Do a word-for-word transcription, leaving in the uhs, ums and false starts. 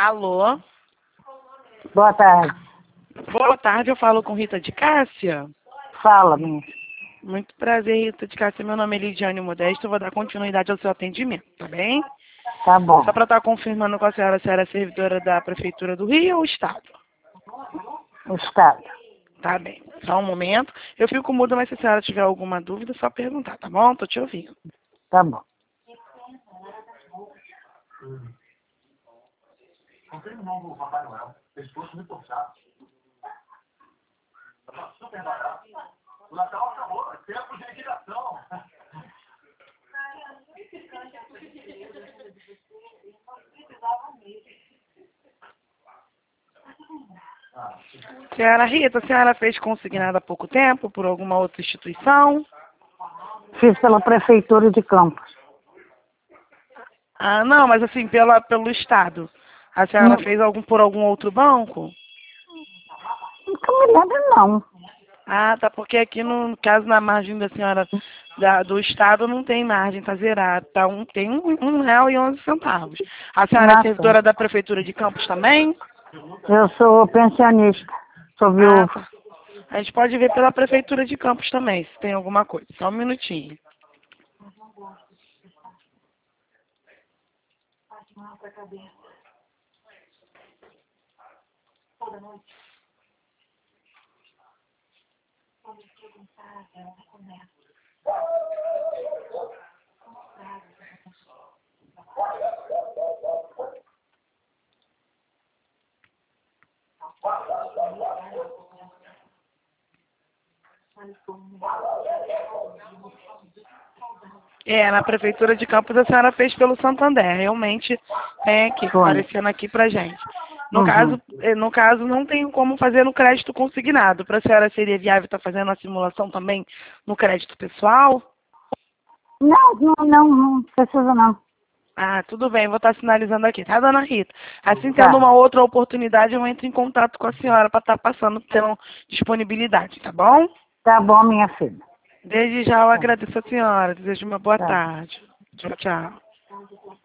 Alô? Boa tarde. Boa tarde, eu falo com Rita de Cássia. Fala, minha. Muito prazer, Rita de Cássia. Meu nome é Lidiane Modesto. Eu vou dar continuidade ao seu atendimento, tá bem? Tá bom. Só para estar confirmando com a senhora, a senhora é servidora da Prefeitura do Rio ou Estado? O Estado. Tá bem. Só um momento. Eu fico muda, mas se a senhora tiver alguma dúvida, é só perguntar, tá bom? Tô te ouvindo. Tá bom. Comprei um novo Papai Noel. Pescoço muito forçado. Tava super barato. O Natal acabou. É tempo de liquidação. Senhora Rita, a senhora fez consignado há pouco tempo por alguma outra instituição? Fiz pela Prefeitura de Campos. Ah, não, mas assim, pela, pelo Estado. A senhora Não, fez algum por algum outro banco? não me lembro, não. Ah, tá, porque aqui no caso, na margem da senhora da, do Estado não tem margem, tá zerado. Tá um, tem um, um real e onze centavos. A senhora é Nossa, servidora da Prefeitura de Campos também? eu sou pensionista. Sou Ah, viúva. tá. A gente pode ver pela Prefeitura de Campos também, se tem alguma coisa. Só um minutinho. É, na Prefeitura de Campos a senhora fez pelo Santander. Realmente tem aqui, Foi. aparecendo aqui pra gente. No Uhum. caso, eh, no caso, não tem como fazer no crédito consignado. Para a senhora seria viável estar fazendo a simulação também no crédito pessoal? Não, não, não, não precisa não. Ah, tudo bem, vou estar sinalizando aqui, tá, dona Rita? Assim, tendo Tá. uma outra oportunidade, eu entro em contato com a senhora para estar passando, tendo disponibilidade, tá bom? Tá bom, minha filha. Desde já eu Tá. agradeço a senhora. Desejo uma boa Tá. tarde. Tchau, tchau.